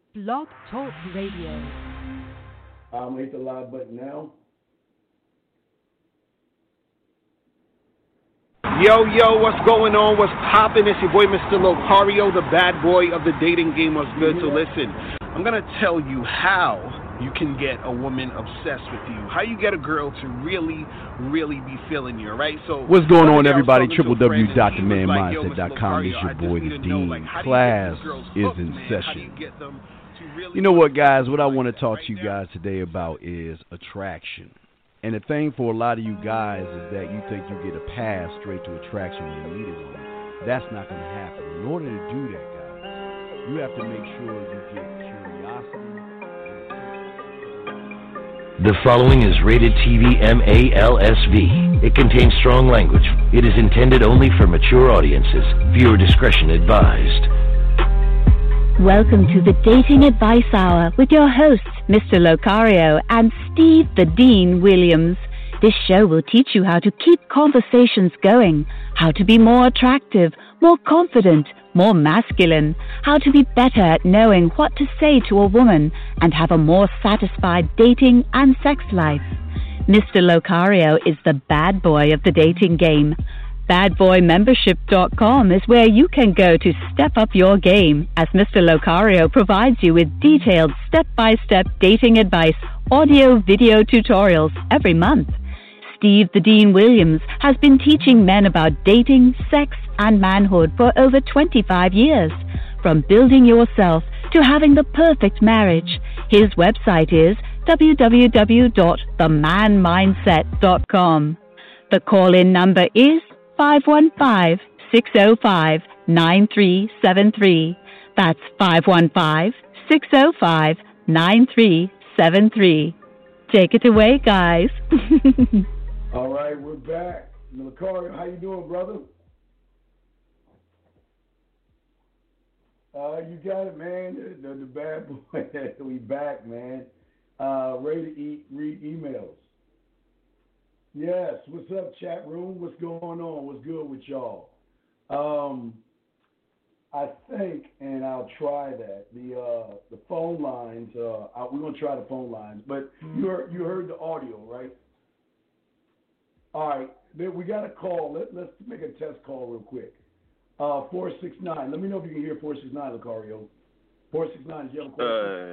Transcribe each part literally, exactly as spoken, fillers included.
Blog Talk Radio. I'm hit the live button now. Yo, yo, what's going on? What's poppin'? It's your boy, Mister Locario, the bad boy of the dating game. What's good? So listen, I'm going to tell you how you can get a woman obsessed with you. How you get a girl to really, really be feeling you, right? So what's going on, everybody? w w w dot the man mindset dot com is your boy, the Dean. Class is in session. You know what, guys? What I want to talk to you guys today about is attraction. And the thing for a lot of you guys is that you think you get a pass straight to attraction when you meet a woman. That's not going to happen. In order to do that, guys, you have to make sure you get curiosity. The following is rated T V M A L S V. It contains strong language. It is intended only for mature audiences. Viewer discretion advised. Welcome to the Dating Advice Hour with your hosts, Mister Locario and Steve the Dean Williams. This show will teach you how to keep conversations going, how to be more attractive, more confident, more masculine, how to be better at knowing what to say to a woman, and have a more satisfied dating and sex life. Mister Locario is the bad boy of the dating game. bad boy membership dot com is where you can go to step up your game, as Mister Locario provides you with detailed step-by-step dating advice, audio, video tutorials every month. Steve the Dean Williams has been teaching men about dating, sex, and manhood for over twenty-five years. From building yourself to having the perfect marriage, his website is w w w dot the man mindset dot com. The call-in number is five one five, six oh five, nine three seven three. That's five one five, six oh five, nine three seven three. Take it away, guys. All right, we're back. Locario, how you doing, brother? Uh, you got it, man. The, the, the bad boy. We back, man. Uh, ready to eat, read emails. Yes, what's up, chat room? What's going on? What's good with y'all? Um, I think, and I'll try that. The uh, the phone lines. Uh, I, we're gonna try the phone lines, but you heard you heard the audio, right? All right, then we got a call. Let, let's make a test call real quick. Uh, four six nine. Let me know if you can hear four six nine, Locario. Four six nine. Do you have a question? Uh,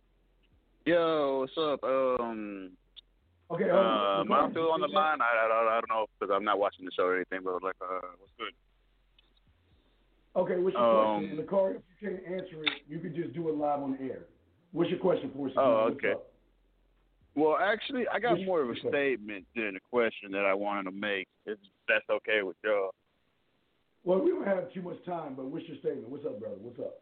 yo, what's up? Um. Okay, uh, am I still on the line. I, I, I don't know because I'm not watching the show or anything, but like, uh, what's good? Okay, what's your um, question? And Locario, if you can't answer it, you can just do it live on the air. What's your question for us? Oh, okay. Well, actually, I got what's more of a statement than a question that I wanted to make, if that's okay with y'all. Well, we don't have too much time, but what's your statement? What's up, brother? What's up?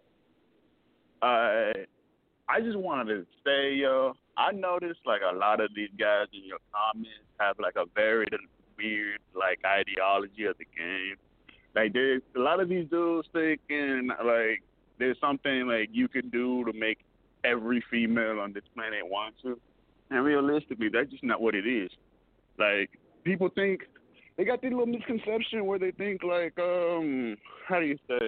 I I just wanted to say, yo, I noticed like a lot of these guys in your comments have like a very weird like ideology of the game. Like there's a lot of these dudes thinking like there's something like you can do to make every female on this planet want to, and realistically, that's just not what it is. Like people think they got this little misconception where they think like um how do you say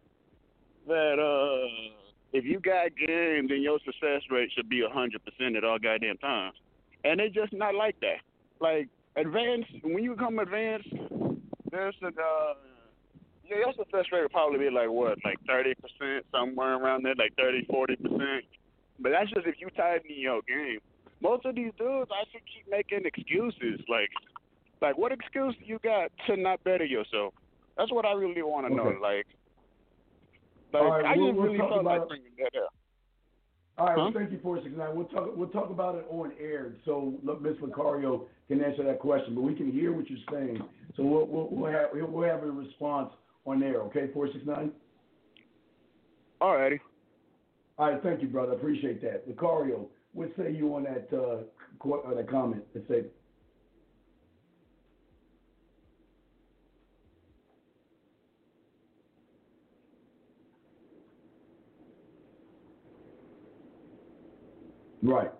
that uh. if you got game, then your success rate should be one hundred percent at all goddamn times. And it's just not like that. Like, advanced, when you become advanced, there's a, uh, yeah, your success rate will probably be like, what, like thirty percent, somewhere around there, like thirty, forty percent. But that's just if you tighten your game. Most of these dudes, I should keep making excuses. Like, like what excuse you got to not better yourself? That's what I really want to know. Okay. Like, Like, all right, I we'll, just we'll really talk felt about like bringing that up. All right, huh? well, thank you, four six nine. We'll talk. We'll talk about it on air, so look, Miz Locario can answer that question. But we can hear what you're saying, so we'll we'll, we'll have we'll have a response on air. Okay, four six nine. All righty. All right, thank you, brother. Appreciate that. Locario, what say you on that uh, qu- uh, that comment? Let's say. Right.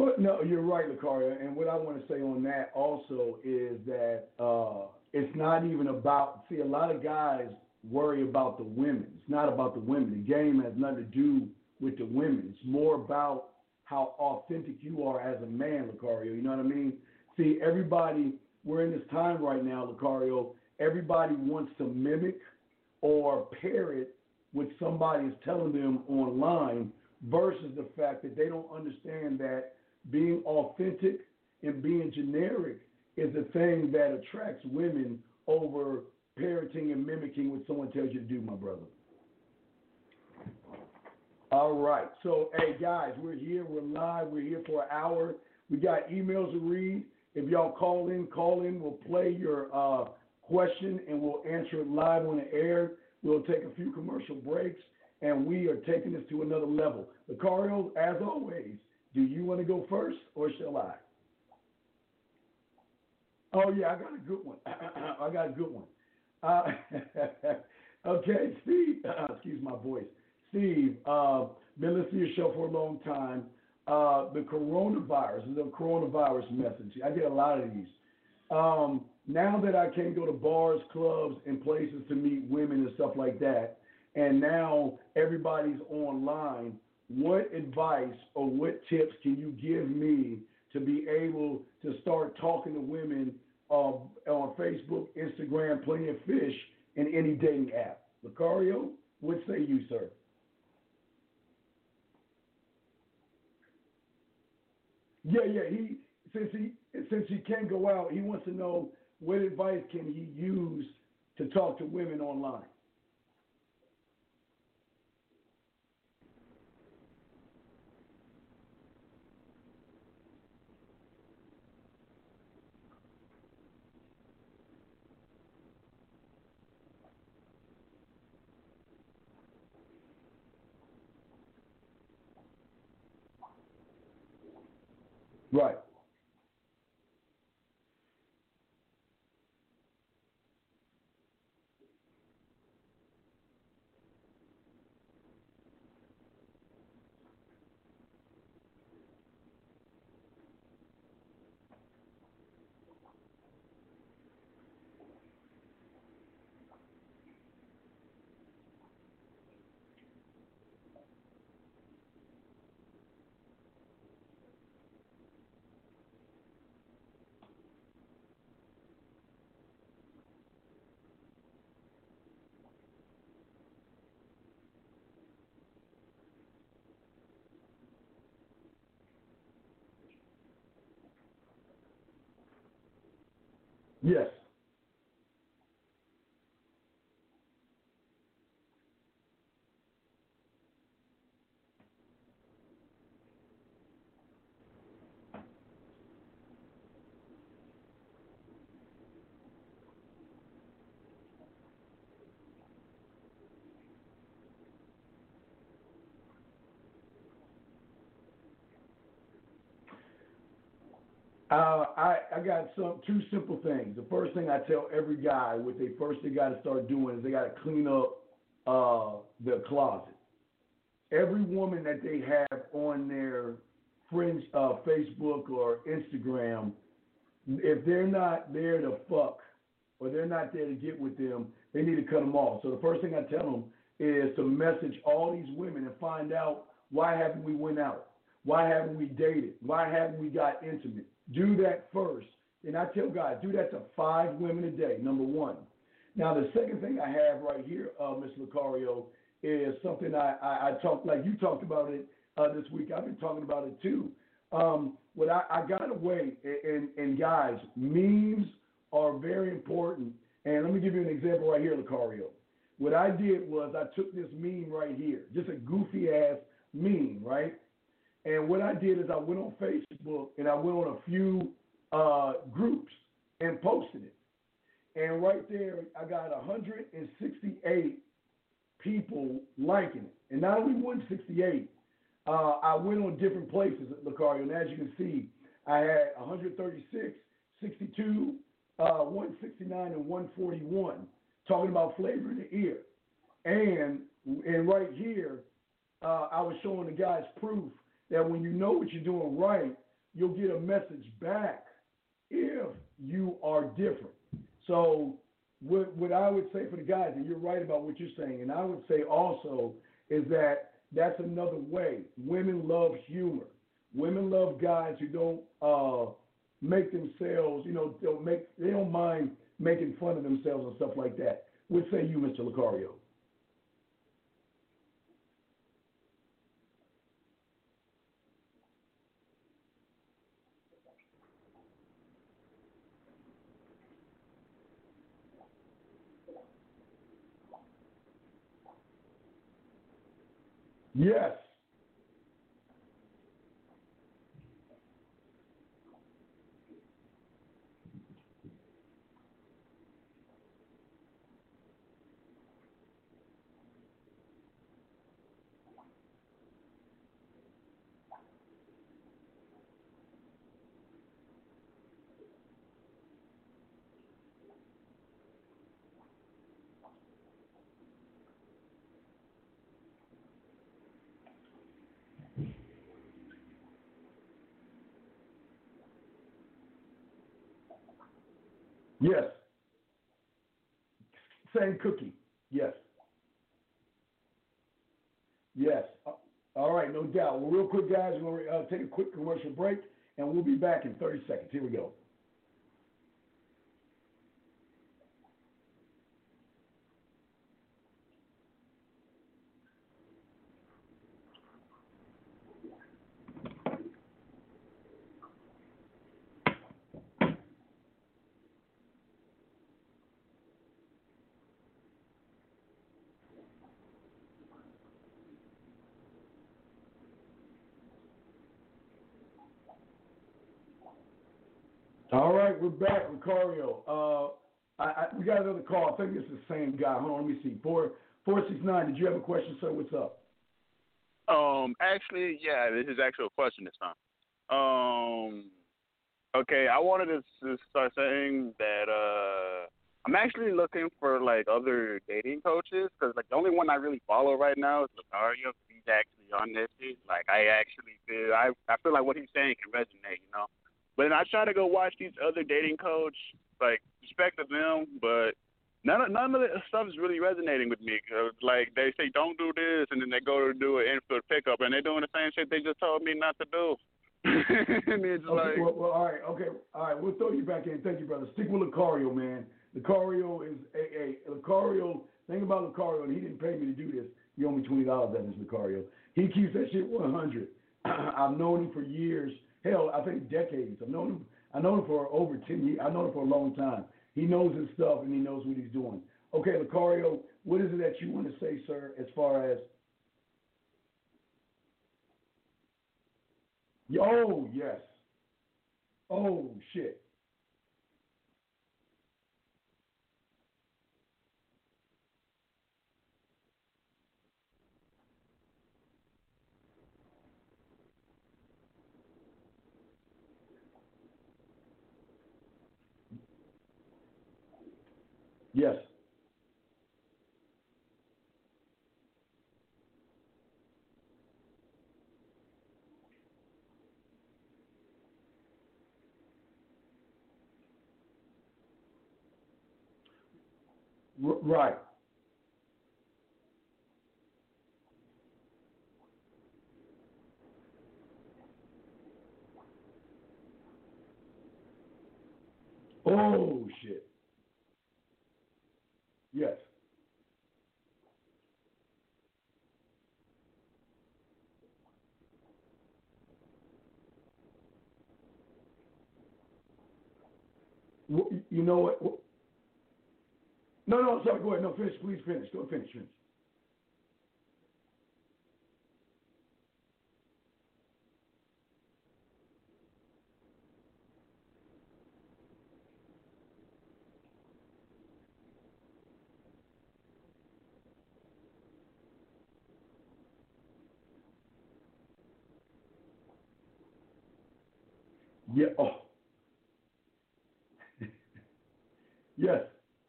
Well, no, you're right, Lucario. And what I want to say on that also is that uh, it's not even about, see, a lot of guys worry about the women. It's not about the women. The game has nothing to do with the women. It's more about how authentic you are as a man, Lucario. You know what I mean? See, everybody, we're in this time right now, Lucario, everybody wants to mimic or parrot what somebody is telling them online versus the fact that they don't understand that being authentic and being generic is the thing that attracts women over parroting and mimicking what someone tells you to do, my brother. All right. So, hey, guys, we're here. We're live. We're here for an hour. We got emails to read. If y'all call in, call in. We'll play your uh, question, and we'll answer it live on the air. We'll take a few commercial breaks, and we are taking this to another level. Lucario, as always, do you want to go first, or shall I? Oh, yeah, I got a good one. I got a good one. Uh, okay, Steve, excuse my voice. Steve, uh, been listening to your show for a long time. Uh, the coronavirus, the coronavirus message. I get a lot of these. Um, now that I can't go to bars, clubs, and places to meet women and stuff like that, and now everybody's online, what advice or what tips can you give me to be able to start talking to women uh, on Facebook, Instagram, Plenty of Fish, and any dating app? Lucario, what say you, sir? Yeah, yeah. He since he since he can't go out, he wants to know what advice can he use to talk to women online. Right. Yes. Uh, I, I got some two simple things. The first thing I tell every guy, what they first they got to start doing is they got to clean up uh, their closet. Every woman that they have on their friends, uh, Facebook or Instagram, if they're not there to fuck or they're not there to get with them, they need to cut them off. So the first thing I tell them is to message all these women and find out why haven't we went out? Why haven't we dated? Why haven't we got intimate? Do that first. And I tell guys, do that to five women a day, number one. Now, the second thing I have right here, uh, Miz Lucario, is something I, I, I talked, like you talked about it uh, this week. I've been talking about it too. Um, what I, I got away, and, and guys, memes are very important. And let me give you an example right here, Lucario. What I did was I took this meme right here, just a goofy-ass meme, right? And what I did is I went on Facebook and I went on a few uh, groups and posted it. And right there, I got one hundred sixty-eight people liking it. And not only one hundred sixty-eight, uh, I went on different places, Lucario. And as you can see, I had one hundred thirty-six, sixty-two, uh, one sixty-nine, and one forty-one talking about flavor in the ear. And, and right here, uh, I was showing the guys proof that when you know what you're doing right, you'll get a message back if you are different. So what, what I would say for the guys, and you're right about what you're saying, and I would say also is that that's another way. Women love humor. Women love guys who don't uh, make themselves, you know, don't make they don't mind making fun of themselves and stuff like that. What say you, Mister Lucario? Yes. Yes. Same cookie. Yes. Yes. Uh, all right, no doubt. Well, real quick, guys, we're going to uh, take a quick commercial break, and we'll be back in thirty seconds. Here we go. All right, we're back, Lucario. Uh, I, I, we got another call. I think it's the same guy. Hold on, let me see. Four four six nine. Did you have a question, sir? What's up? Um, actually, yeah, this is actually a question this time. Um, okay, I wanted to, to start saying that uh, I'm actually looking for like other dating coaches because like the only one I really follow right now is Lucario. He's actually on this shit. Like I actually feel I I feel like what he's saying can resonate, you know. But then I try to go watch these other dating coach, like respect to them, but none of none of the stuff is really resonating with me. Cause like they say, don't do this, and then they go to do an infield pickup, and they're doing the same shit they just told me not to do. And it's okay, like, well, well, all right, okay, all right. We'll throw you back in. Thank you, brother. Stick with Lucario, man. Lucario is a, a Lucario. Think about Lucario, and he didn't pay me to do this. He owed me twenty dollars. That is Lucario. He keeps that shit one hundred. I've known him for years. Hell, I think decades. I've known him. I know him for over ten years. I've known him for a long time. He knows his stuff and he knows what he's doing. Okay, Lucario, what is it that you want to say, sir? As far as oh yes, oh shit. Yes. R- right. Oh shit. Yes. W- You know what? W- No, no, sorry. Go ahead. No, finish. Please finish. Go finish. Finish. Yeah. Oh. Yes.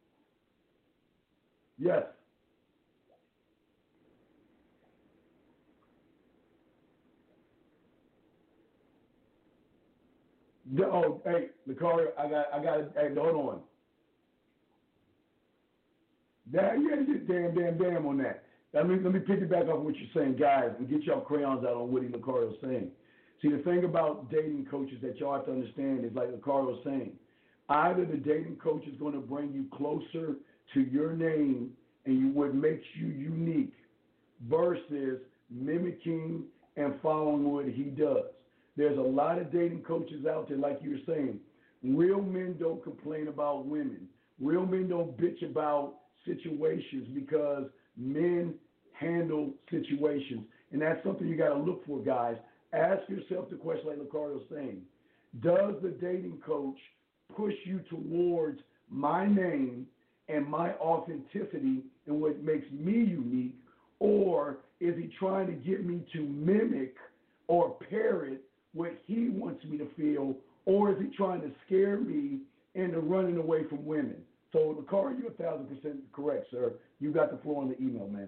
Yes. The, oh, hey, Lucario, I got, I got, hey, hold on. That, yeah, yeah, damn, damn, damn on that. Let me, let me pick it back up what you're saying, guys, and get y'all crayons out on what Lucario's saying. See, the thing about dating coaches that y'all have to understand is, like Lucario's saying, either the dating coach is going to bring you closer to your name and you, what makes you unique versus mimicking and following what he does. There's a lot of dating coaches out there, like you were saying. Real men don't complain about women. Real men don't bitch about situations because men handle situations. And that's something you got to look for, guys. Ask yourself the question like Lucario's saying. Does the dating coach push you towards my name and my authenticity and what makes me unique, or is he trying to get me to mimic or parrot what he wants me to feel, or is he trying to scare me into running away from women? So, Lucario, you're a thousand percent correct, sir. You got the floor on the email, man.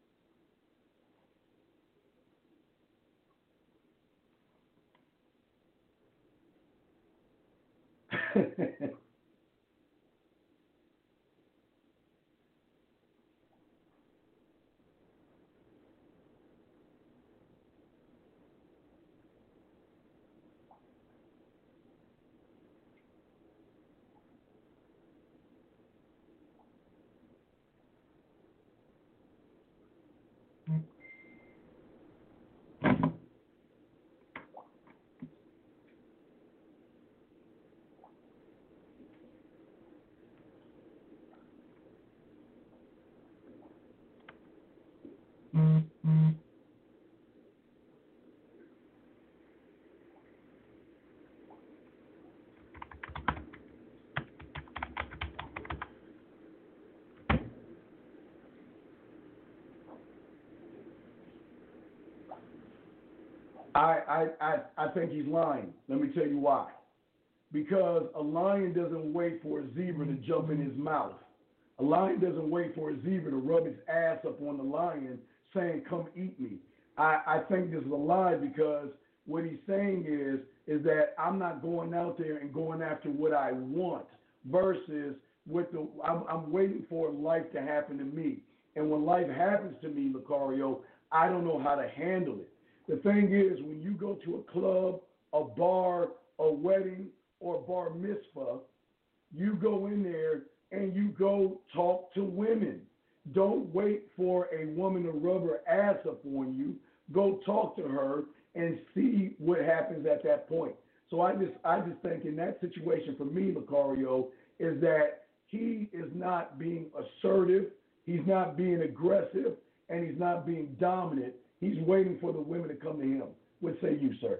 I, I, I, I think he's lying. Let me tell you why. Because a lion doesn't wait for a zebra to jump in his mouth. A lion doesn't wait for a zebra to rub his ass up on the lion saying, come eat me. I, I think this is a lie because what he's saying is, is that I'm not going out there and going after what I want versus with the, I'm, I'm waiting for life to happen to me. And when life happens to me, Lucario, I don't know how to handle it. The thing is, when you go to a club, a bar, a wedding, or a bar mitzvah, you go in there and you go talk to women. Don't wait for a woman to rub her ass up on you. Go talk to her and see what happens at that point. So I just I just think in that situation for me, Lucario, is that he is not being assertive, he's not being aggressive, and he's not being dominant. He's waiting for the women to come to him. What say you, sir?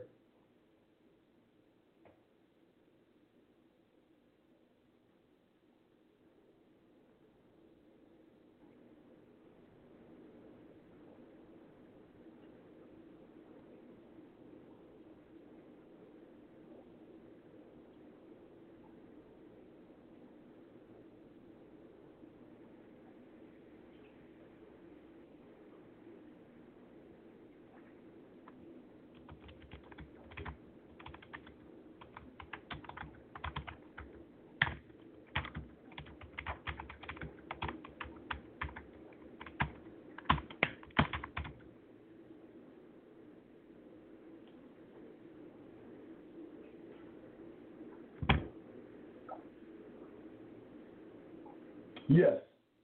Yes.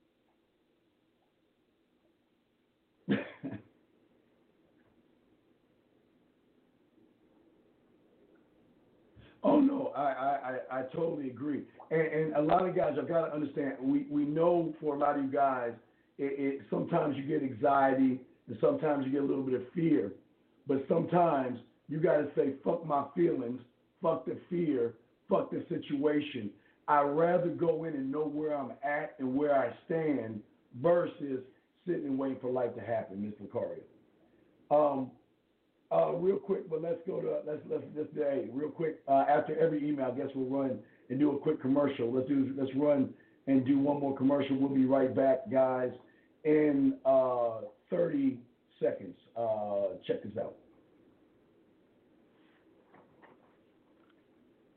Oh no, I, I, I, I totally agree. And, and a lot of guys, I've got to understand. We we know for a lot of you guys, it, it sometimes you get anxiety and sometimes you get a little bit of fear, but sometimes you got to say, fuck my feelings, fuck the fear, fuck the situation. I'd rather go in and know where I'm at and where I stand versus sitting and waiting for life to happen, Mister Lucario. Um, uh, real quick, but let's go to let's let's let's do hey, real quick. Uh, after every email, I guess we'll run and do a quick commercial. Let's do let's run and do one more commercial. We'll be right back, guys, in uh, thirty seconds. Uh, check this out.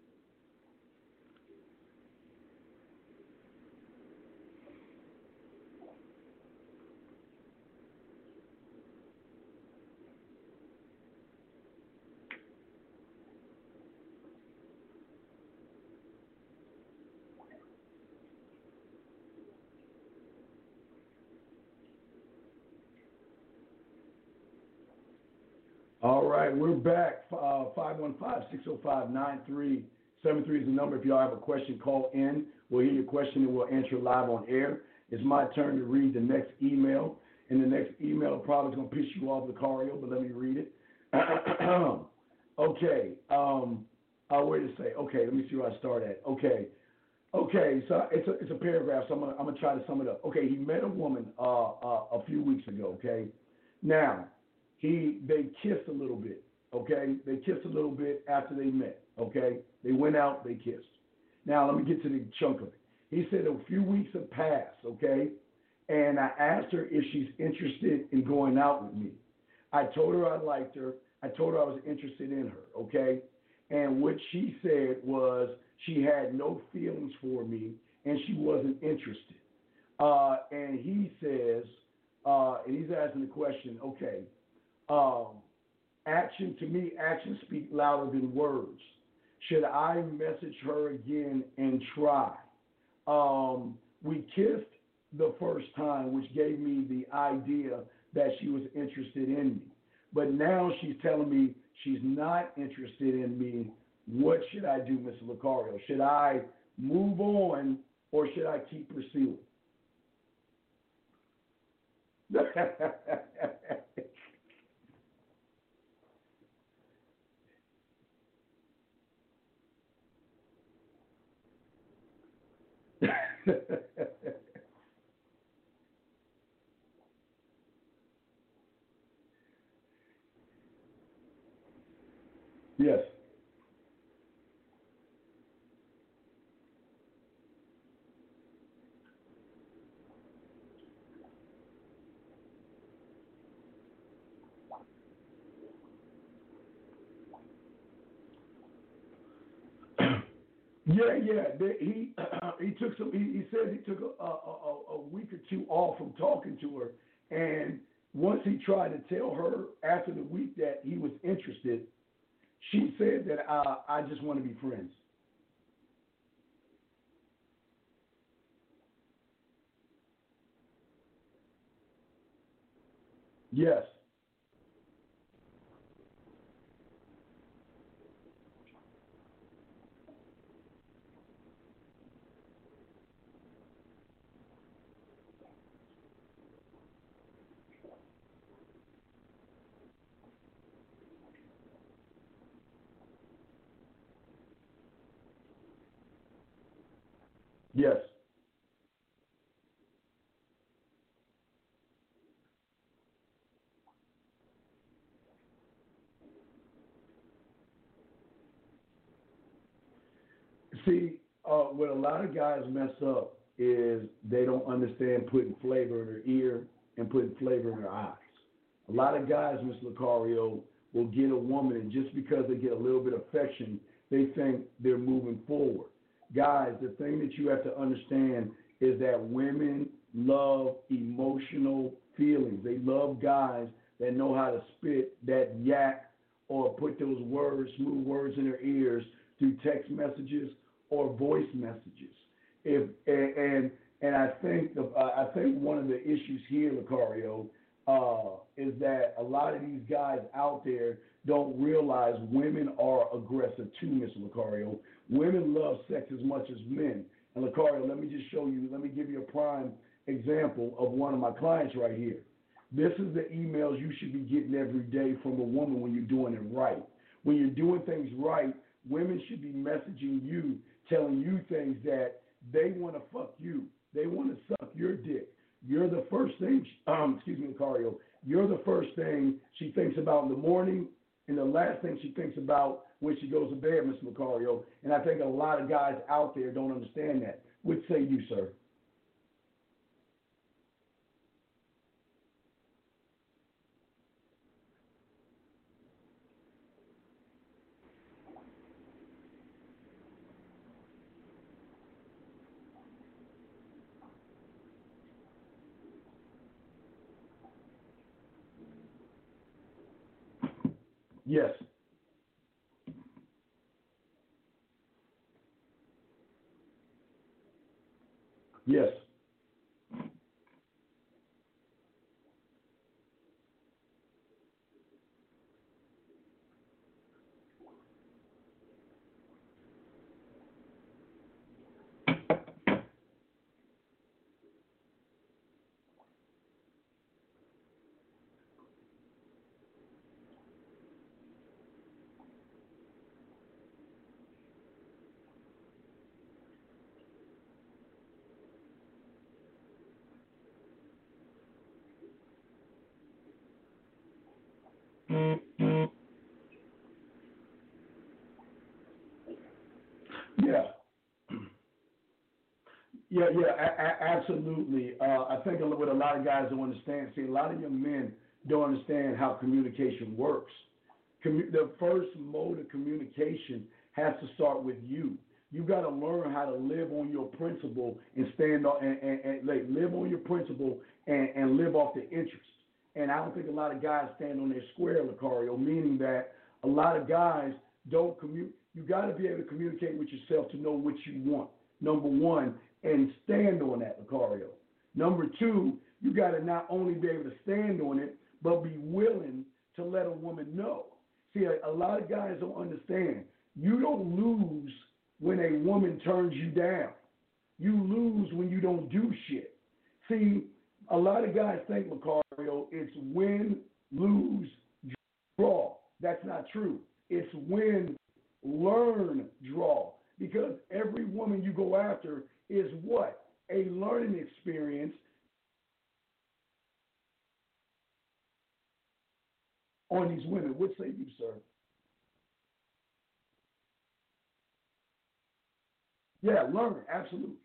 right, we're back. Uh, five one five, six oh five, nine three seven three is the number. If y'all have a question, call in. We'll hear your question and we'll answer live on air. It's my turn to read the next email. And the next email probably is going to piss you off, Lucario, but let me read it. okay. Um, uh, where to say? Okay, let me see where I start at. Okay. Okay, so it's a, it's a paragraph, so I'm going I'm to try to sum it up. Okay, he met a woman uh, uh, a few weeks ago, okay? Now, he they kissed a little bit, okay? They kissed a little bit after they met, okay? They went out, they kissed. Now, let me get to the chunk of it. He said a few weeks have passed, okay? And I asked her if she's interested in going out with me. I told her I liked her. I told her I was interested in her, okay? And what she said was she had no feelings for me and she wasn't interested. Uh, and he says, uh, and he's asking the question, okay, um, action, to me, actions speak louder than words. Should I message her again and try? Um, we kissed the first time, which gave me the idea that she was interested in me. But now she's telling me she's not interested in me. What should I do, Mister Lucario? Should I move on or should I keep pursuing? Yes. Yeah, yeah. They, he uh, he took some. He, he said he took a, a, a, a week or two off from talking to her, and once he tried to tell her after the week that he was interested, she said that uh, I just want to be friends. Yes. Yes. See, uh, what a lot of guys mess up is they don't understand putting flavor in their ear and putting flavor in their eyes. A lot of guys, Mister Lucario, will get a woman, and just because they get a little bit of affection, they think they're moving forward. Guys, the thing that you have to understand is that women love emotional feelings. They love guys that know how to spit that yak or put those words, smooth words in their ears through text messages or voice messages. If and and, and I think the uh, I think one of the issues here, Lucario, uh, is that a lot of these guys out there don't realize women are aggressive too, Mister Lucario. Women love sex as much as men. And Lucario, let me just show you, let me give you a prime example of one of my clients right here. This is the emails you should be getting every day from a woman when you're doing it right. When you're doing things right, women should be messaging you, telling you things that they want to fuck you. They want to suck your dick. You're the first thing, um, excuse me, Lucario, you're the first thing she thinks about in the morning and the last thing she thinks about when she goes to bed, Mister Lucario. And I think a lot of guys out there don't understand that. What say you, sir? Yes. Yes. Yeah, yeah, a- a- absolutely. Uh, I think what a lot of guys don't understand, see, a lot of young men don't understand how communication works. Commu- the first mode of communication has to start with you. You got to learn how to live on your principle and stand on and, and, and like, live on your principle and, and live off the interest. And I don't think a lot of guys stand on their square, Lucario, meaning that a lot of guys don't commute. You got to be able to communicate with yourself to know what you want. Number one, and stand on that, Lucario. Number two, you got to not only be able to stand on it, but be willing to let a woman know. See, a, a lot of guys don't understand. You don't lose when a woman turns you down. You lose when you don't do shit. See, a lot of guys think, Lucario, it's win, lose, draw. That's not true. It's win, learn, draw. Because every woman you go after is what? A learning experience on these women. What say you, sir? Yeah, learn, absolutely.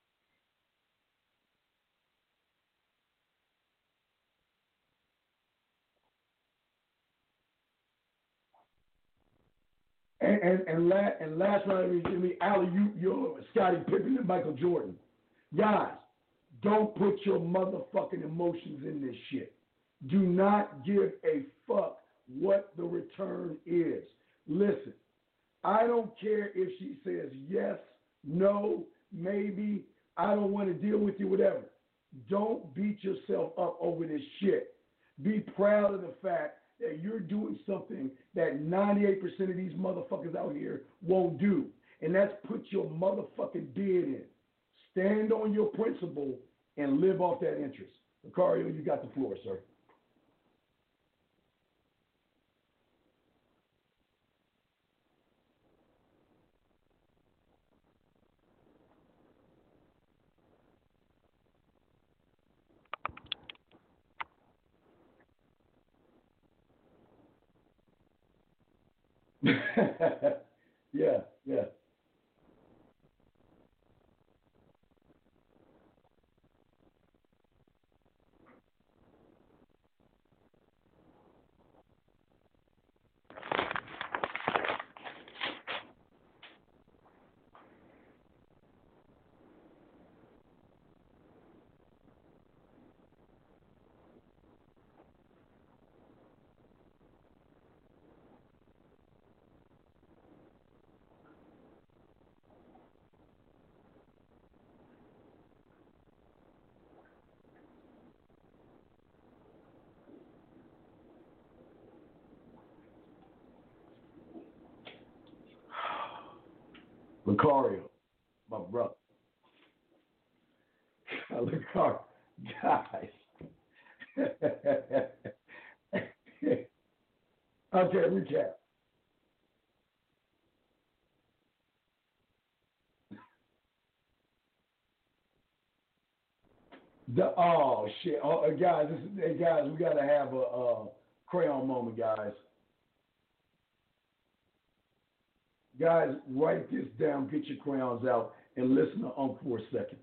And and and, la- and last night, I mean, Allie, you, you're Scottie Pippen and Michael Jordan. Guys, don't put your motherfucking emotions in this shit. Do not give a fuck what the return is. Listen, I don't care if she says yes, no, maybe, I don't want to deal with you, whatever. Don't beat yourself up over this shit. Be proud of the fact that you're doing something that ninety-eight percent of these motherfuckers out here won't do. And that's put your motherfucking bid in. Stand on your principle and live off that interest. Lucario, you got the floor, sir. yeah, yeah. Lucario, my brother. Lucario, guys. Okay, recap. The, oh shit! Oh, uh, guys, this is, hey, guys, we gotta have a, a crayon moment, guys. Guys, write this down. Get your crayons out and listen to Unc for a second.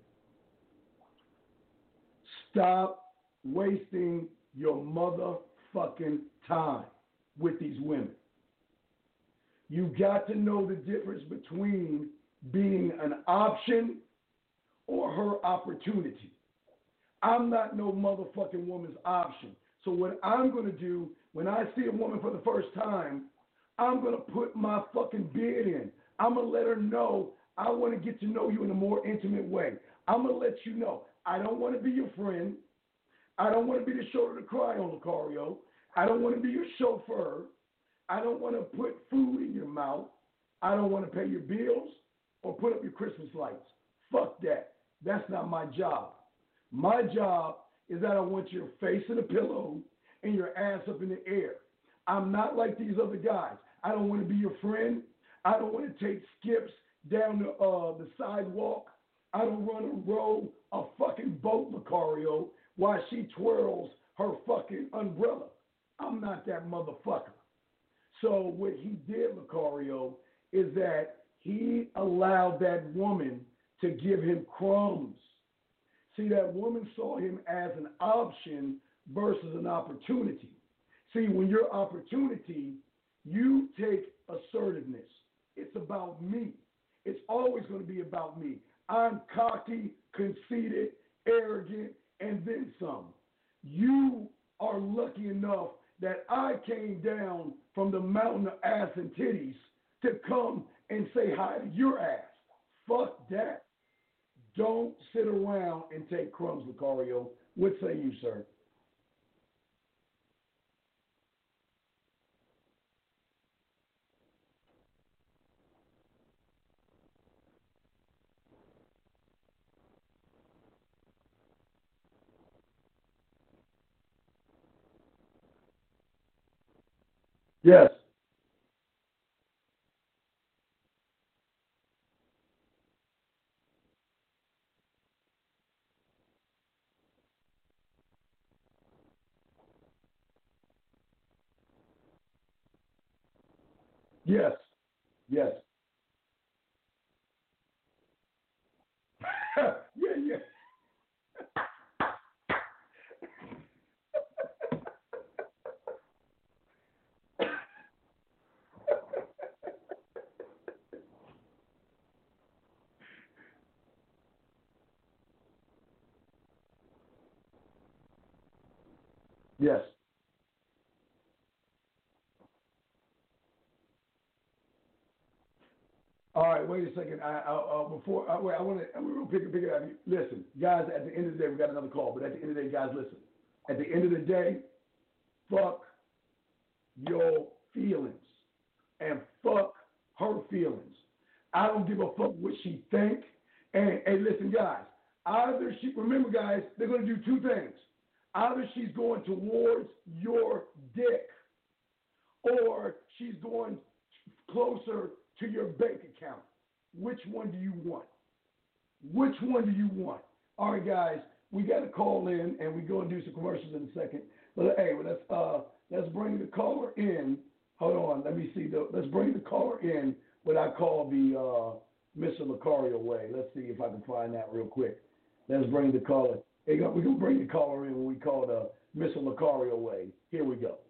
Stop wasting your motherfucking time with these women. You got to know the difference between being an option or her opportunity. I'm not no motherfucking woman's option. So what I'm going to do when I see a woman for the first time, I'm going to put my fucking bid in. I'm going to let her know I want to get to know you in a more intimate way. I'm going to let you know I don't want to be your friend. I don't want to be the shoulder to cry on, Lucario. I don't want to be your chauffeur. I don't want to put food in your mouth. I don't want to pay your bills or put up your Christmas lights. Fuck that. That's not my job. My job is that I want your face in a pillow and your ass up in the air. I'm not like these other guys. I don't want to be your friend. I don't want to take skips down the, uh, the sidewalk. I don't want to row a fucking boat, Lucario, while she twirls her fucking umbrella. I'm not that motherfucker. So what he did, Lucario, is that he allowed that woman to give him crumbs. See, that woman saw him as an option versus an opportunity. See, when you're opportunity, you take assertiveness. It's about me. It's always going to be about me. I'm cocky, conceited, arrogant, and then some. You are lucky enough that I came down from the mountain of ass and titties to come and say hi to your ass. Fuck that. Don't sit around and take crumbs, Lucario. What say you, sir? Yes. Yes. Yes. yeah, yeah. Yes. All right, wait a second. I, I uh, before I, wait, I want to. We're gonna pick, pick it up. Listen, guys. At the end of the day, we got another call. But at the end of the day, guys, listen. At the end of the day, fuck your feelings and fuck her feelings. I don't give a fuck what she think. And, and listen, guys. Either she remember, guys, they're gonna do two things. Either she's going towards your dick, or she's going closer to your bank account. Which one do you want? Which one do you want? All right, guys, we got to call in, and we're going to do some commercials in a second. But hey, well, let's uh, let's bring the caller in. Hold on, let me see. The, let's bring the caller in. What I call the uh, Mister Lucario way. Let's see if I can find that real quick. Let's bring the caller. Hey, we're gonna bring the caller in when we call the Mister Lucario way. Here we go.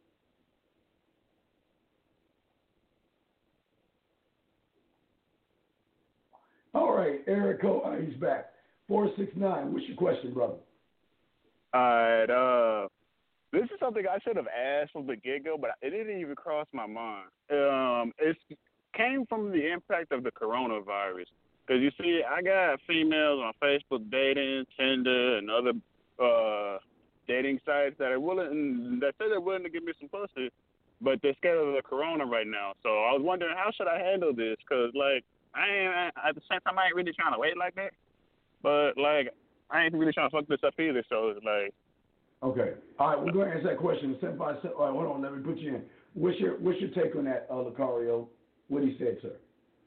All right, Eric, uh, he's back. four six nine, what's your question, brother? All right, uh, this is something I should have asked from the get-go, but it didn't even cross my mind. Um, it came from the impact of the coronavirus. Because, you see, I got females on Facebook dating, Tinder, and other uh, dating sites that are willing, that say they're willing to give me some pussy, but they're scared of the corona right now. So I was wondering, how should I handle this? Because, like, I ain't, at the same time, I ain't really trying to wait like that. But, like, I ain't really trying to fuck this up either. So it's like. Okay. All right, we're going to answer that question. All right, hold on. Let me put you in. What's your, what's your take on that, uh, Lucario? What he said, sir?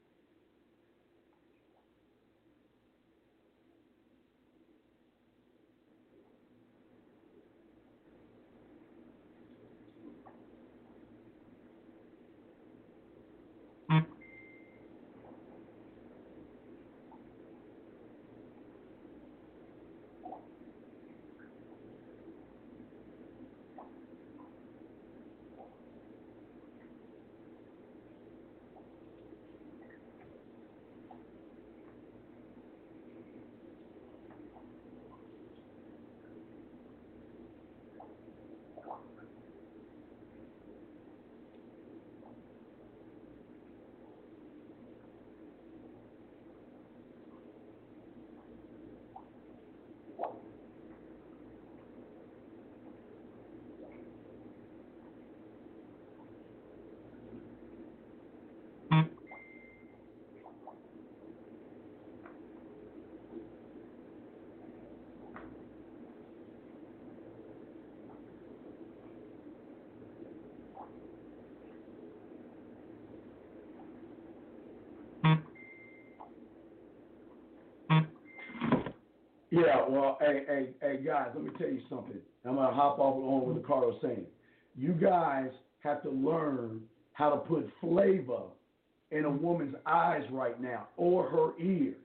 Yeah, well, hey, hey, hey, guys, let me tell you something. I'm going to hop off on what Lucario's saying. You guys have to learn how to put flavor in a woman's eyes right now, or her ears.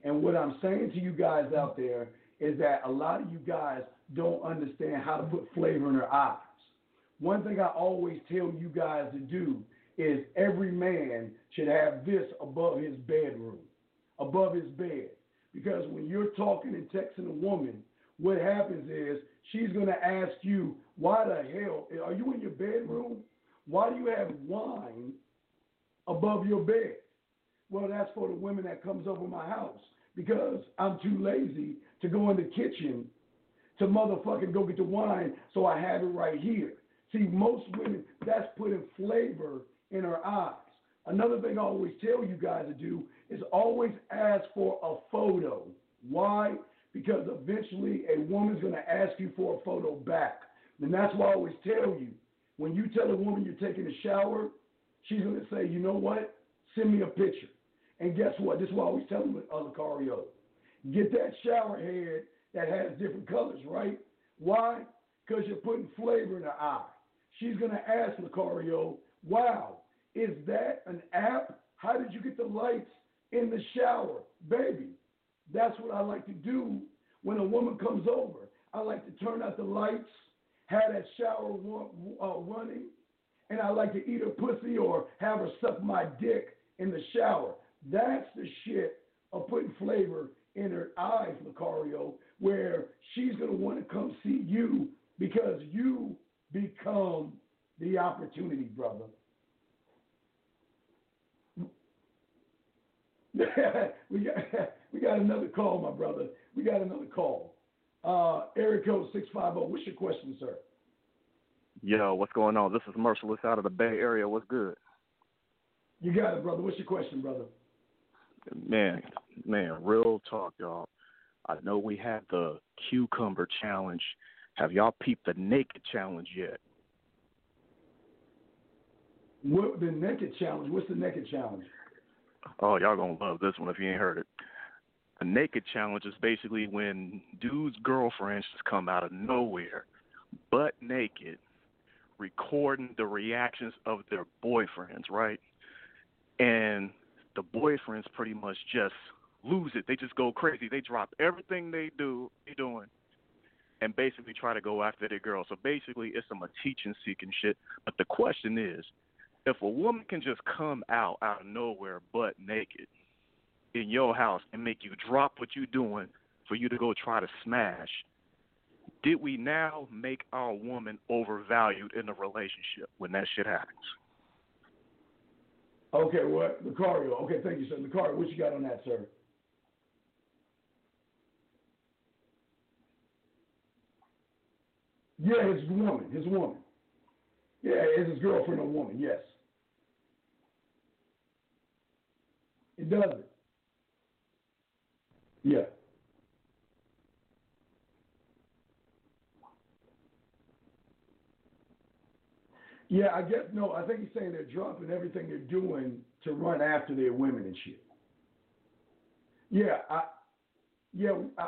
And what I'm saying to you guys out there is that a lot of you guys don't understand how to put flavor in their eyes. One thing I always tell you guys to do is every man should have this above his bedroom, above his bed. Because when you're talking and texting a woman, what happens is she's going to ask you, why the hell, are you in your bedroom? Why do you have wine above your bed? Well, that's for the women that comes over my house because I'm too lazy to go in the kitchen to motherfucking go get the wine, so I have it right here. See, most women, that's putting flavor in her eyes. Another thing I always tell you guys to do is always ask for a photo. Why? Because eventually a woman's going to ask you for a photo back. And that's why I always tell you, when you tell a woman you're taking a shower, she's going to say, you know what? Send me a picture. And guess what? This is why I always tell them with Lucario. Get that shower head that has different colors, right? Why? Because you're putting flavor in her eye. She's going to ask Lucario, wow, is that an app? How did you get the lights in the shower? Baby, that's what I like to do when a woman comes over. I like to turn out the lights, have that shower uh, running, and I like to eat her pussy or have her suck my dick in the shower. That's the shit of putting flavor in her eyes, Lucario, where she's going to want to come see you because you become the opportunity, brother. we got we got another call, my brother. We got another call. Uh, area code six five zero. What's your question, sir? Yo, what's going on? This is Merciless out of the Bay Area. What's good? You got it, brother. What's your question, brother? Man, man, real talk, y'all. I know we had the cucumber challenge. Have y'all peeped the naked challenge yet? What the naked challenge? What's the naked challenge? Oh, y'all gonna love this one if you ain't heard it. The naked challenge is basically when dudes' girlfriends just come out of nowhere, butt naked, recording the reactions of their boyfriends, right? And the boyfriends pretty much just lose it. They just go crazy. They drop everything they do, they doing, and basically try to go after their girl. So basically, it's some attention-seeking shit. But the question is, if a woman can just come out out of nowhere butt naked in your house and make you drop what you're doing for you to go try to smash, did we now make our woman overvalued in a relationship when that shit happens? Okay, well, Lucario. Okay, thank you, sir. Lucario, what you got on that, sir? Yeah, his woman, his woman. Yeah, it's his girlfriend or woman, yes. It doesn't. Yeah. Yeah, I guess, no, I think he's saying they're dropping everything they're doing to run after their women and shit. Yeah, I, yeah, I,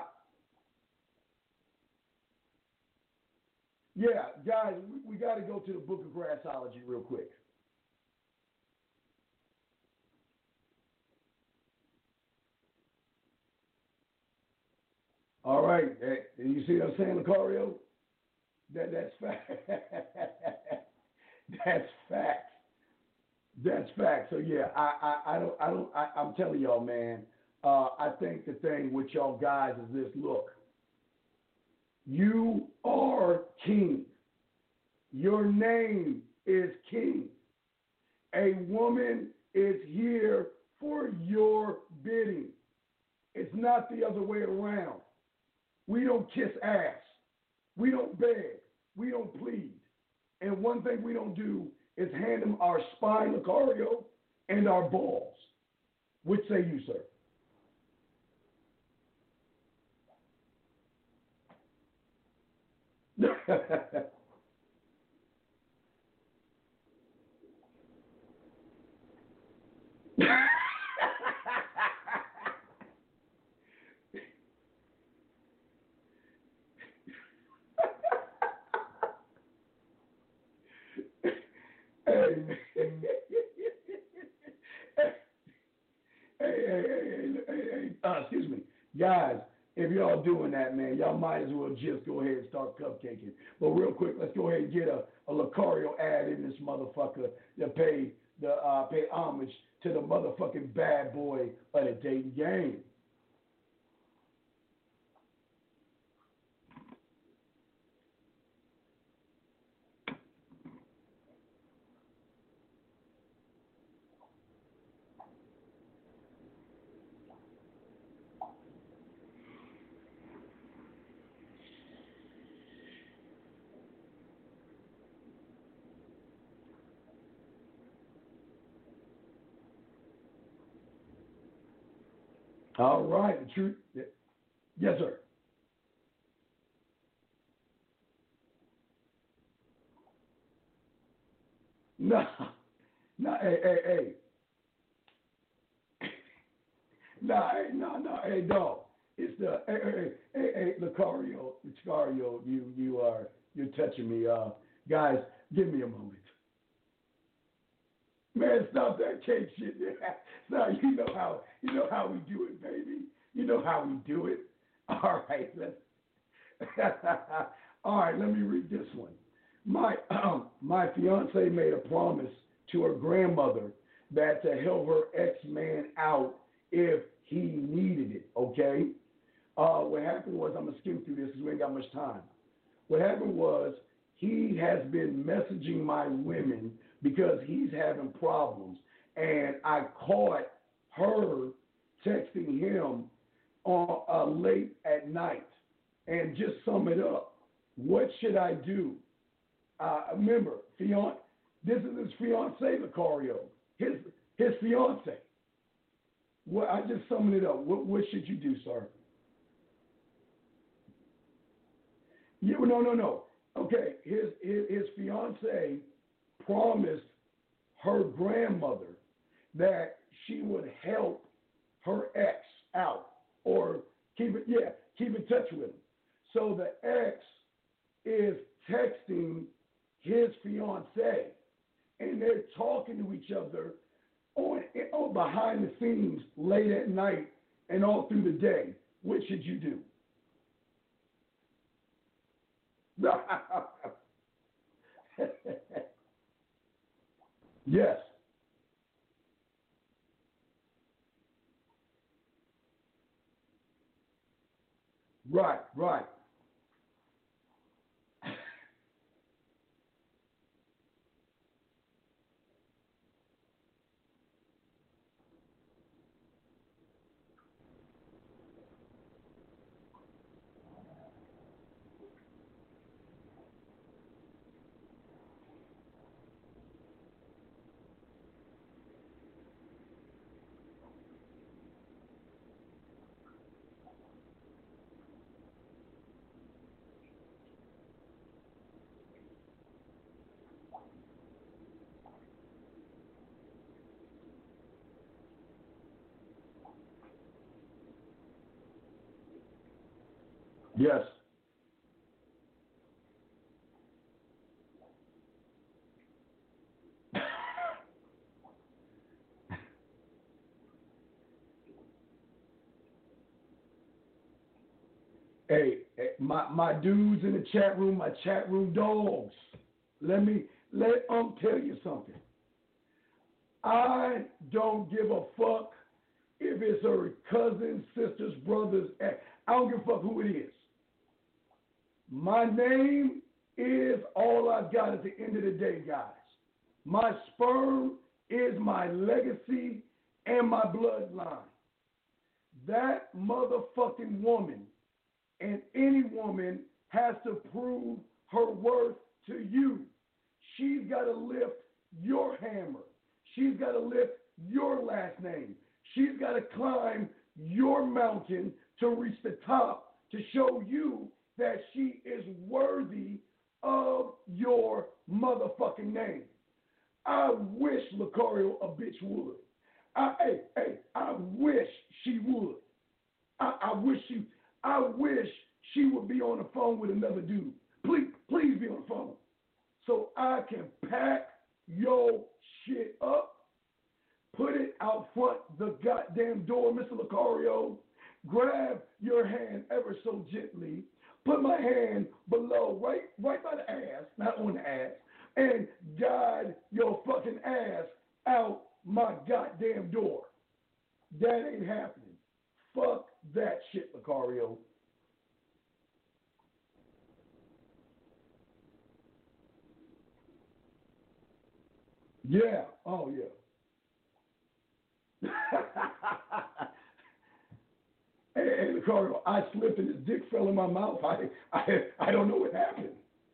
yeah, guys, we, we got to go to the Book of Grassology real quick. All right, hey, you see what I'm saying, Lucario? That that's fact. That's fact. That's fact. So yeah, I, I, I don't I don't I, I'm telling y'all, man. Uh, I think the thing with y'all guys is this: look, you are king. Your name is king. A woman is here for your bidding. It's not the other way around. We don't kiss ass. We don't beg. We don't plead. And one thing we don't do is hand them our spine, Lucario, and our balls. Which say you, sir? Hey, hey, hey, hey, hey, hey, uh, excuse me, guys. If y'all doing that, man, y'all might as well just go ahead and start cupcaking. But real quick, let's go ahead and get a, a Lucario ad in this motherfucker to pay the uh, pay homage to the motherfucking bad boy of the dating game. All right, the truth. Yes, sir. No, no, hey, hey, hey. No, hey, no, no, hey, dog. It's the hey, hey, hey, hey, Lucario, Lucario, you, you are, you're touching me. Uh, guys, give me a moment. Man, stop that cake shit. So you know how, you know how we do it, baby. You know how we do it. All right, let's. All right, let me read this one. My um, my fiance made a promise to her grandmother that to help her ex-man out if he needed it. Okay. Uh, what happened was, I'm gonna skim through this because we ain't got much time. What happened was he has been messaging my women because he's having problems, and I caught her texting him on uh, late at night. And just sum it up, what should I do? Uh, remember, fiance, this is his fiance, Lucario, his his fiance. Well, I just summed it up. What what should you do, sir? Yeah, no, no, no. Okay, his his, his fiance promised her grandmother that she would help her ex out, or keep it, yeah, keep in touch with him. So the ex is texting his fiance, and they're talking to each other on, on behind the scenes late at night and all through the day. What should you do? Yes. Right, right. Yes. Hey, hey, my, my dudes in the chat room, my chat room dogs, let me, let um tell you something. I don't give a fuck if it's her cousins, sisters, brothers. I don't give a fuck who it is. My name is all I've got at the end of the day, guys. My sperm is my legacy and my bloodline. That motherfucking woman, and any woman, has to prove her worth to you. She's got to lift your hammer. She's got to lift your last name. She's got to climb your mountain to reach the top to show you that she is worthy of your motherfucking name. I wish Lucario a bitch would. I, hey, hey, I wish she would. I, I wish she, I wish she would be on the phone with another dude. Please, please be on the phone so I can pack your shit up, put it out front the goddamn goddamn door, Mister Lucario. Grab your hand ever so gently. Put my hand below, right, right by the ass, not on the ass, and guide your fucking ass out my goddamn door. That ain't happening. Fuck that shit, Lucario. Yeah. Oh, yeah. Hey, hey, Lucario, I slipped and his dick fell in my mouth. I, I, I don't know what happened.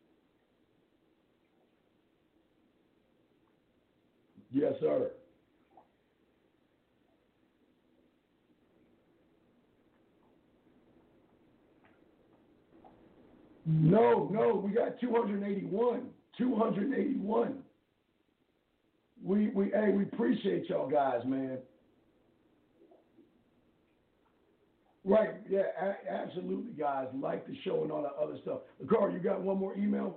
Yes, sir. No, no, we got two hundred eighty-one. two hundred eighty-one. We, we, hey, we appreciate y'all guys, man. Right, yeah, a- absolutely, guys. Like the show and all that other stuff. Lucario, you got one more email?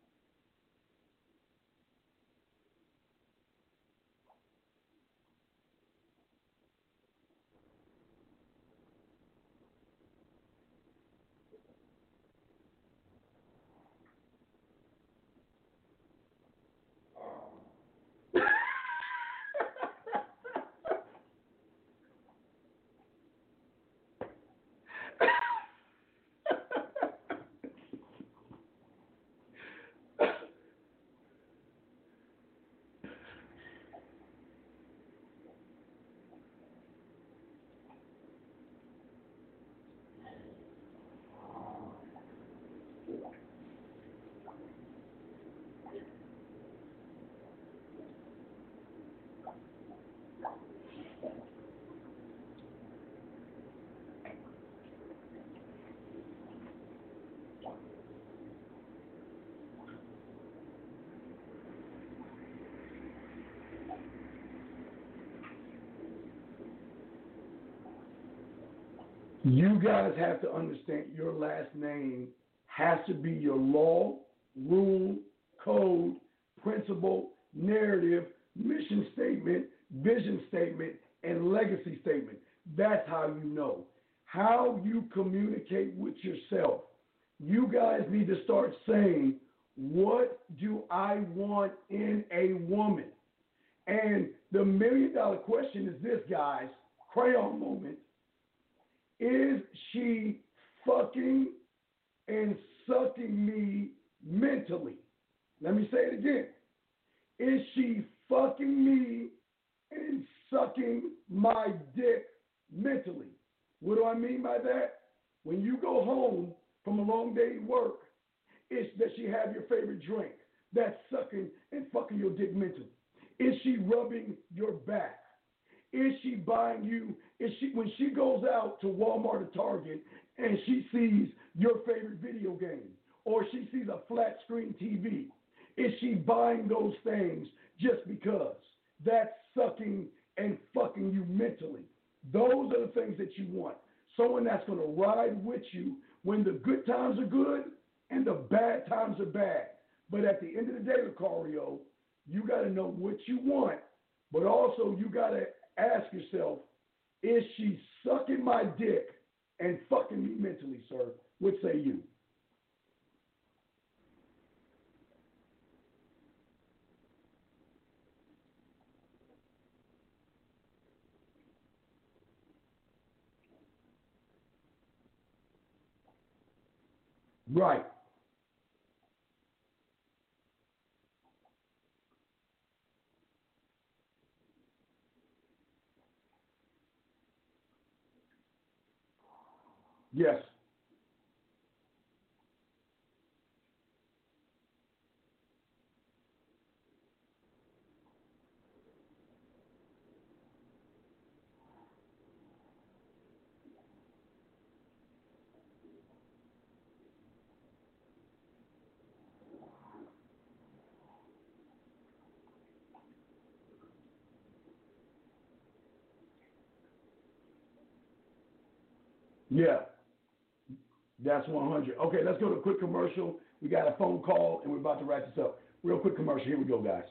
You guys have to understand your last name has to be your law, rule, code, principle, narrative, mission statement, vision statement, and legacy statement. That's how you know. How you communicate with yourself. You guys need to start saying, what do I want in a woman? And the million dollar question is this, guys, crayon moment. Is she fucking and sucking me mentally? Let me say it again. Is she fucking me and sucking my dick mentally? What do I mean by that? When you go home from a long day at work, is that she have your favorite drink? That's sucking and fucking your dick mentally. Is she rubbing your back? Is she buying you, is she when she goes out to Walmart or Target and she sees your favorite video game or she sees a flat screen T V, is she buying those things just because? That's sucking and fucking you mentally. Those are the things that you want. Someone that's going to ride with you when the good times are good and the bad times are bad. But at the end of the day, Lucario, you got to know what you want, but also you got to ask yourself, is she sucking my dick and fucking me mentally, sir? What say you? Right. Yes. Yeah. That's one hundred. Okay, let's go to a quick commercial. We got a phone call, and we're about to wrap this up. Real quick commercial. Here we go, guys.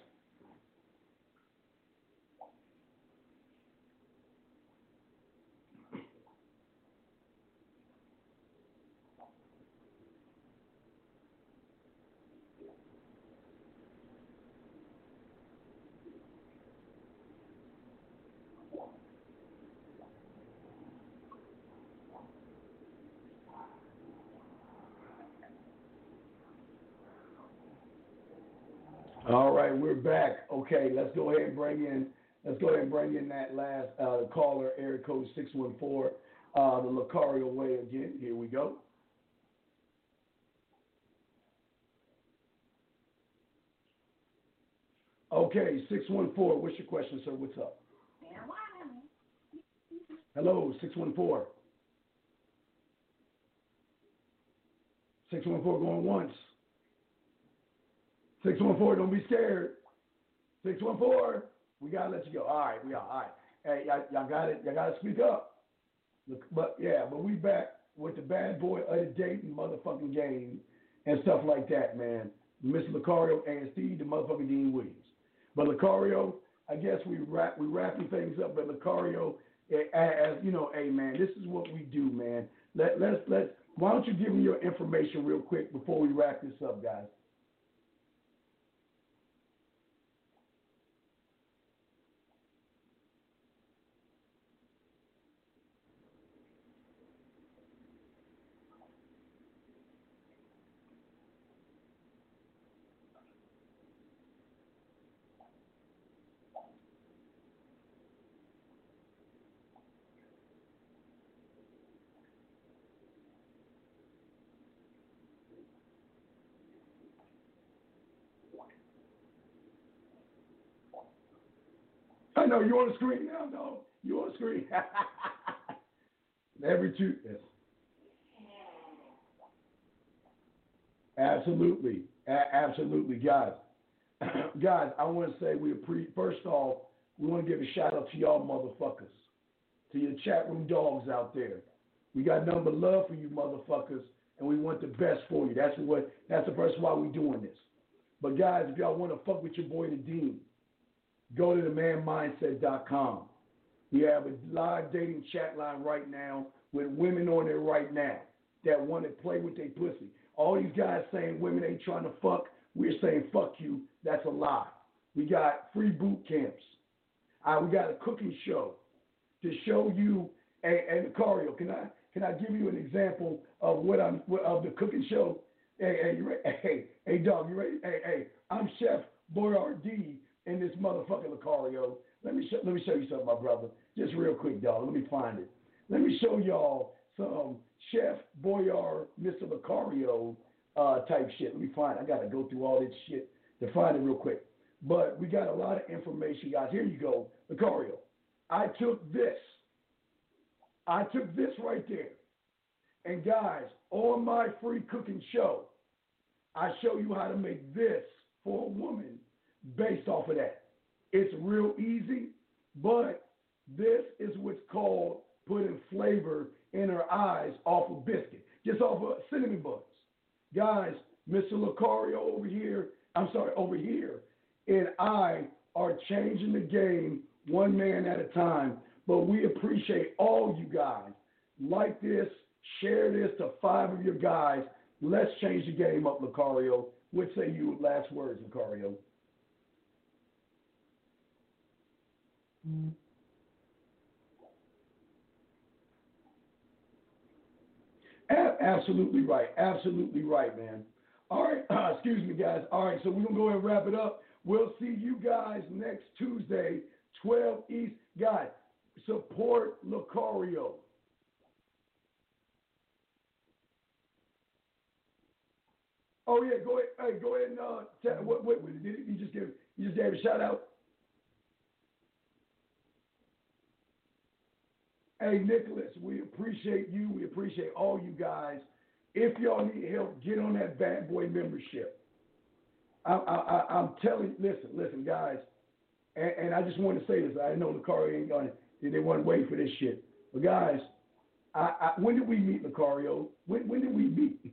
All right, we're back. Okay, let's go ahead and bring in. Let's go ahead and bring in that last uh, caller, area code six one four, uh, the Lucario way again. Here we go. Okay, six one four. What's your question, sir? What's up? Hello, six one four. six one four going once. six one four, don't be scared. six one four, we got to let you go. All right, we are. All right. Hey, y'all, y'all got it. Y'all got to speak up. Look, but, yeah, but we back with the bad boy of the dating motherfucking game and stuff like that, man. Mister Lucario and Steve, the motherfucking Dean Williams. But Lucario, I guess we wrap, we wrapping things up, but Lucario, as you know, hey, man, this is what we do, man. Let, let's, let's, why don't you give me your information real quick before we wrap this up, guys? I know you on the screen now. No, you on the screen. Every two. Yes. Absolutely, A- absolutely, guys. Guys, I want to say we appreciate. First off, we want to give a shout out to y'all motherfuckers, to your chat room dogs out there. We got nothing but love for you motherfuckers, and we want the best for you. That's what. That's the first why we doing this. But guys, if y'all want to fuck with your boy the Dean, go to the man mindset dot com. We have a live dating chat line right now with women on there right now that want to play with their pussy. All these guys saying women ain't trying to fuck, we're saying fuck you. That's a lie. We got free boot camps. Uh, we got a cooking show to show you. And, and Lucario, can I can I give you an example of what I'm of the cooking show? Hey, hey, you ready? hey, hey, dog, you ready? Hey, hey, I'm Chef Boyardee in this motherfucking Lucario. Let me show, let me show you something, my brother. Just real quick, dog. Let me find it. Let me show y'all some Chef Boyard, Mister Lucario uh, type shit. Let me find it. I got to go through all this shit to find it real quick. But we got a lot of information, guys. Here you go, Lucario. I took this. I took this right there. And, guys, on my free cooking show, I show you how to make this for a woman based off of that. It's real easy, but this is what's called putting flavor in her eyes off of biscuit, just off of cinnamon buns. Guys, Mister Lucario over here, I'm sorry, over here, and I are changing the game one man at a time, but we appreciate all you guys. Like this, share this to five of your guys. Let's change the game up, Lucario. What say you? Last words, Lucario. A- absolutely right. Absolutely right, man. All right. Uh, excuse me, guys. All right. So we're going to go ahead and wrap it up. We'll see you guys next Tuesday, twelve East. Guys, support Lucario. Oh, yeah. Go ahead. Hey, go ahead and uh, tell, what, what, what, did you just give you just gave a shout out? Hey, Nicholas, we appreciate you. We appreciate all you guys. If y'all need help, get on that Bad Boy membership. I, I, I, I'm telling you, listen, listen, guys, and, and I just want to say this. I know Lucario ain't going to, they want to wait for this shit. But, guys, I, I, when did we meet, Lucario? When, when did we meet?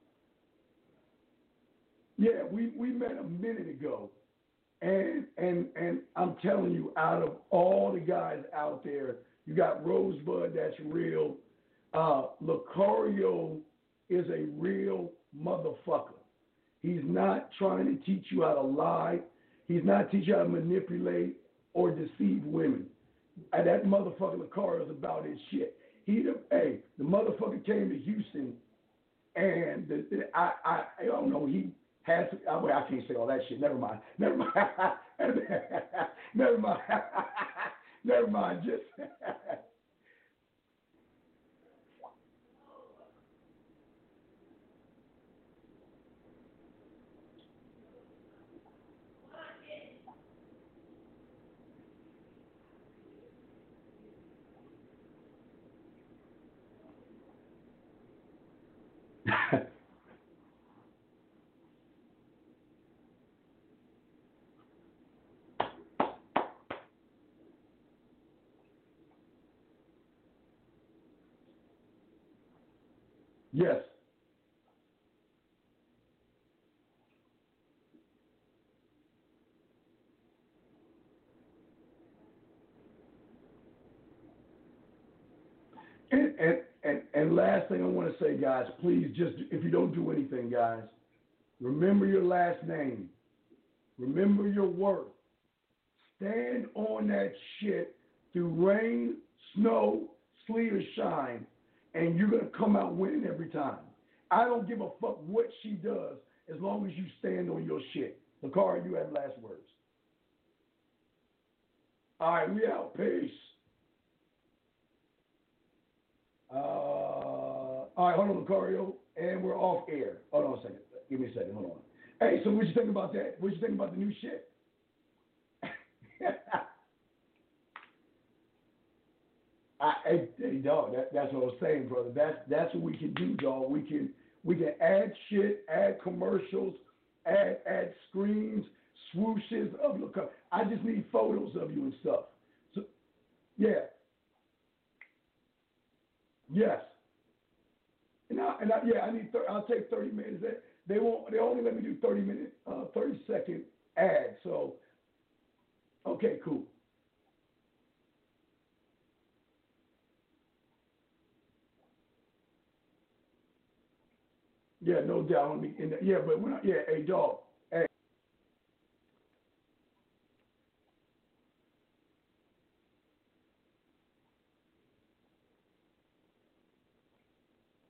Yeah, we, we met a minute ago. And, and, and I'm telling you, out of all the guys out there, you got Rosebud, that's real. Uh, Lucario is a real motherfucker. He's not trying to teach you how to lie. He's not teaching you how to manipulate or deceive women. And that motherfucker Lucario is about his shit. He, the, hey, the motherfucker came to Houston, and the, the, I, I, I don't know, he has to, oh, wait, I can't say all that shit. Never mind. Never mind. Never mind. Never mind. Just. Yes. And, and, and, and last thing I want to say, guys, please just, if you don't do anything, guys, remember your last name. Remember your worth. Stand on that shit through rain, snow, sleet, or shine, and you're going to come out winning every time. I don't give a fuck what she does as long as you stand on your shit. Lakari, you have last words. All right, we out. Peace. Uh, all right, hold on, Lucario, and we're off air. Hold on a second. Give me a second. Hold on. Hey, so what you think about that? What you think about the new shit? I, hey, hey, dog, that, that's what I was saying, brother. That's that's what we can do, dog. We can we can add shit, add commercials, add add screens, swooshes of look. I just need photos of you and stuff. So, yeah, yes, and I, and I, yeah, I need. I'll take thirty minutes. They, they won't. They only let me do thirty minute, uh, thirty second ads. So, okay, cool. Yeah, no doubt. I mean, in the, yeah, but when I, yeah, hey, dog,